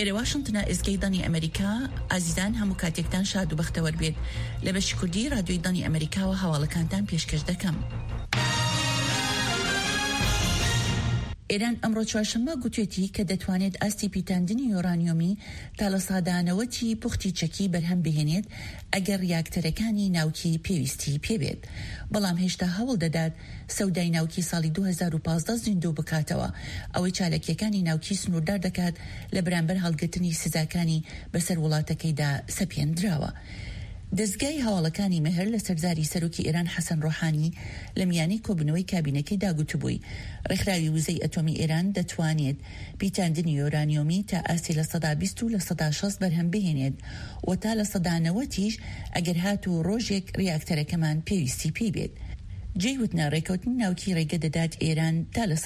ئێرە واشنتنە ئێزگەی دانی ئەمریکا ئازیزان هەموو کاتێکتان شاد و بەختەوەر بێت لە بەشی کوردی رادیۆی دانی ئەمریکاوە هەواڵەکانتان پێشکەش دەکەم. ئێران ئەمڕۆ چوارشەممە گوتوێتی کە دەتوانێت ئاستی پیتاندنی یۆرانیۆمی تا لە سادانەوەتی پوختی چەکی بەرهەم بهێنێت ئەگەر ریاکتەرەکانی ناوکی پێویستی پێبێت. بەڵام هێشتا هەوڵ دەدات سەودای ناوکی ساڵی 2015 زیندوو بکاتەوە، ئەوەی چالەکیەکانی ناوکی سنووردار دەکات لە بەرامبەر هەڵگرتنی سزاکانی بەسەر وڵاتەکەیدا سەپێنراوە. دەستگای هەواڵەکانی مەهر لە سەرزاری سەرۆکی ئێران حەسەن ڕۆحانی لە میانەی کۆبنەوەی کابینەکەی داگوتبووی ڕێکخراوی وزەی ئەتۆمی ئێران دەتوانێت پیتاندنی یۆرانیۆمی تا ئاستی لە 120 و لە 160 بەرهەم بهێنێت و تا لە 190 ئەگەر هات و ڕۆژێک ریاکتەرەکەمان پێویستی پێی بێت. جێی وتنا ڕێکەوتنی ناوکی ڕێگە دەدات ئێران تا لە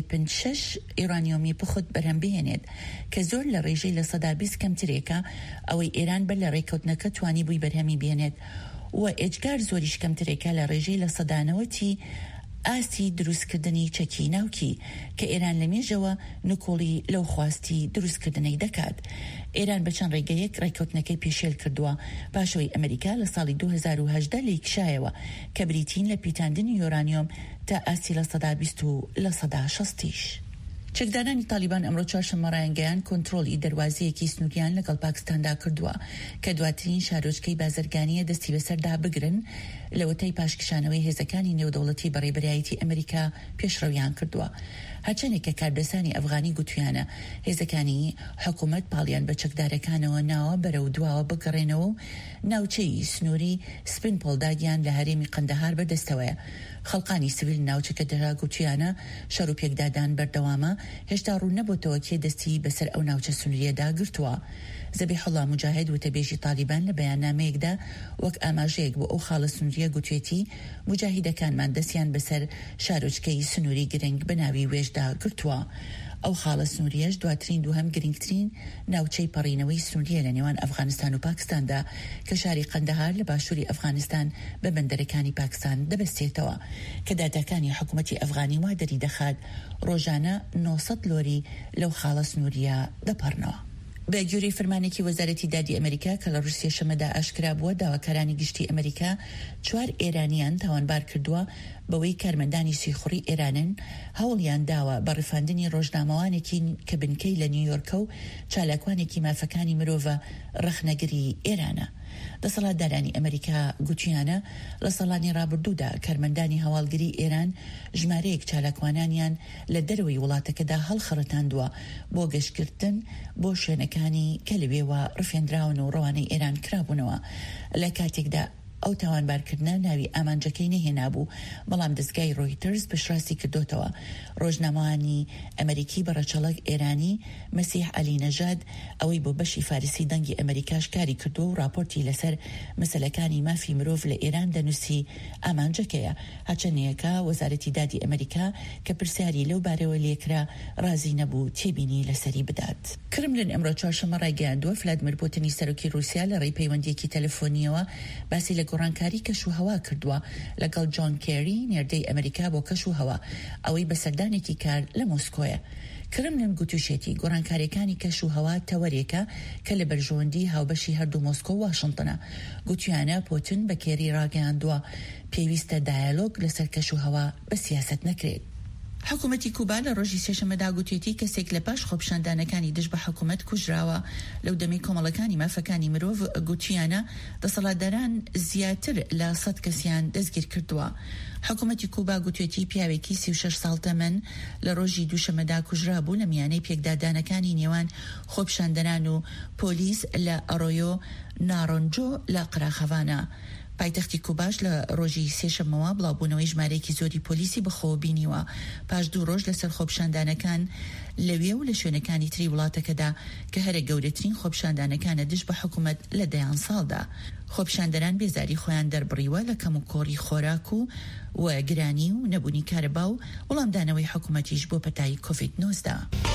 136 ئیرانیۆمی پخت بەرهەم بهێنێت کە زۆر لە ڕێژەی لە 120 کەمترێکە، ئەوەی ئێران بەر لە ڕێکەوتنەکە توانی بووی بەرهەمی بهێنێت و ئێجگار زۆریش کەمترێکە لە ڕێژەی لە 190 ئاستی دروستکردنی چەکی ناوکی کە ئێران لە مێژەوە نکۆڵی لەو خواستی دروستکردنەی دەکات. ئێران بە چەند ڕێگەیەک ڕێکەوتنەکەی پێشێل کردووە پاشەوەی ئەمریکا لە ساڵی 2018 لێکشایەوە کە بریتین لە پیتاندنی یۆرانیۆم تا ئاستی لە 120 و لە 160. چەکدارانی تالیبان ئەمڕۆ چوارشەممە ڕایانگەیان کۆنتڕۆلی دەواازەیەکی سنووریان لەگەڵ پاکستاندا کردووە کە دواترین شارۆچکەی بازرگانیە دەستی بەسەردا بگرن لەوەتای پاشکشانەوەی هێزەکانی نێودەوڵەتی بەڕێبەرایەتی ئەمریکا پێشڕەویان کردووە. هەرچەندێک کە کاردەسانی ئەفغانی گوتویانە هێزەکانی حکوومەت پاڵیان بە چەکدارەکانەوە ناوە بەرەو دواوە بگەڕێنەوە و ناوچەی سنووری سپین پۆڵداگیان لە هەرێمی قەندەهار بەدەستەوەیە. خەڵقانی سیڤیل ناوچەکەدا گوتویانە شەڕ و پێکدادان بەردەوامە هێشتا ڕوو نەبووتەوە کێ دەستی بەسەر ئەو ناوچە سنووریەدا گرتووە. زەبیحوڵڵا موجاهید وتەبێژی تالیبان لە بەیاننامەیەکدا وەک ئاماژەیەک بۆ ئەو خاڵە سنووریە گوتوێتی موجاهیدەکانمان دەستیان بەسەر شارۆچکەی سنووری گرنگ بەناوی وێژدا گرتووە. ئەو خاڵە سنووریەش دواترین دووهەم گرنگترین ناوچەی پەڕینەوەی سنووریە لە نێوان ئەفغانستان و پاکستاندا کە شاری قەندەهار لە باشووری ئەفغانستان بە بەندەرەکانی پاکستان دەبەستێتەوە کە داداکانی حکوومەتی ئەفغانی وا دەری دەخات ڕۆژانە 900 لۆری لەو خاڵە سنووریە دەپەڕنەوە. بە گوێرەی فەرمانێکی وەزارەتی دادی ئەمریکا کە لە ڕوسیا شەمەدا ئاشکرا بووە داواکارانی گشتی ئەمریکا 4 ئێرانیان تاوانبار کردووە بەوەی کارمەندانی سیخوڕی ئێرانن هەوڵیان داوە بە ڕفاندنی ڕۆژنامەوانێکی کە بنکەی لە نیویۆرکە و چالاکوانێکی مافەکانی مرۆڤە ڕەخنەگری ئێرانە. دەسەڵاتدارانی ئەمریکا گوتیانە لە ساڵانی ڕابردوودا کارمەندانی هەواڵگری ئێران ژمارەیەک چالاکوانانیان لە دەرەوەی وڵاتەکەدا هەڵخڕەتاندووە بۆ گەشتکردن بۆ شوێنەکانی کە لەوێوە ڕفێنراون و ڕەوانەی ئێران کرابوونەوە. لە کاتێکدا ئەو تاوانبارکردنە ناوی ئامانجەکەی نەهێنابوو، بەڵام دەستگای ڕۆیترز پشتڕاستی کردوتەوە. ڕۆژنامەوانی ئەمریکی بەڕەچەڵک ئێرانی مەسیح عەلی نەژاد ئەوەی بۆ بەشی فارسی دەنگی ئەمریکاش کاری کردو و راپۆرتی لەسەر مەسەلەکانی مافی مرۆڤ لە ئێران دەنووسی ئامانجەکەیە. هەرچەندێکە وەزارەتی دادی ئەمریکا کە پرسیاری لەو بارەوە لێکرا ڕازی نەبوو تێبینی لەسەری بدات. کرملن ئەمڕۆ چوارشەممە ڕایگەیاندووە ڤلادیمیر پوتینی سەرۆکی رووسیا لە ڕێی پەیوەندیەکی تەلەفۆنیەوە باسی لە گۆڕانکاری کەش و هەوا کردووە لەگەڵ جۆن کێری نێردەی ئەمریکا بۆ کەش و هەوا ئەوەی بەسەردانێکی کار لە مۆسکۆیە. کرملن گوتوشێتی گۆڕانکاریەکانی کەش و هەوا تەوەرێکە کە لە بەرژەوەندی هاوبەشی هەردوو مۆسکۆ و واشنتنە. گوتیانە پوتین بە کێری ڕاگەیاندووە پێویستە دایالۆگ لەسەر کەش و هەوا بە سیاسەت نەکرێت. حکوومەتی کوبا لە ڕۆژی سێشەممەدا گوتێتی کەسێک لە پاش خۆپیشاندانەکانی دژ بە حکوومەت کوژراوە. لەو دەمەی کۆمەڵەکانی مافەکانی مرۆڤ گوتیانە دەسەڵاتداران زیاتر لە 100 کەسیان دەستگیر کردووە. حکوومەتی کوبا گوتێتی پیاوێکی 36 ساڵ تەمەن لە ڕۆژی دووشەممەدا کوژرا بوو لە میانەی پێکدادانەکانی نێوان خۆپیشاندەران و پۆلیس لە ئەڕۆیۆ نارۆنجۆ لە قراخەڤانە. پایتەختی کوباش لە ڕۆژی سێشەممەوە بڵاوبوونەوەی ژمارەیەکی زۆری پۆلیسی بەخۆوە بینیوە پاش 2 ڕۆژ لەسەر خۆپیشاندانەکان لەوێ و لە شوێنەکانی تری وڵاتەکەدا کە هەرە گەورەترین خۆپیشاندانەکانە دژ بە حکوومەت لە دەیان ساڵدا. خۆپیشاندەران بێزاری خۆیان دەربڕیوە لە کەم و کۆڕی خۆراک و گرانی و نەبوونی کارەبا و وەڵامدانەوەی حکوومەتیش بۆ پەتایی کۆڤید-19.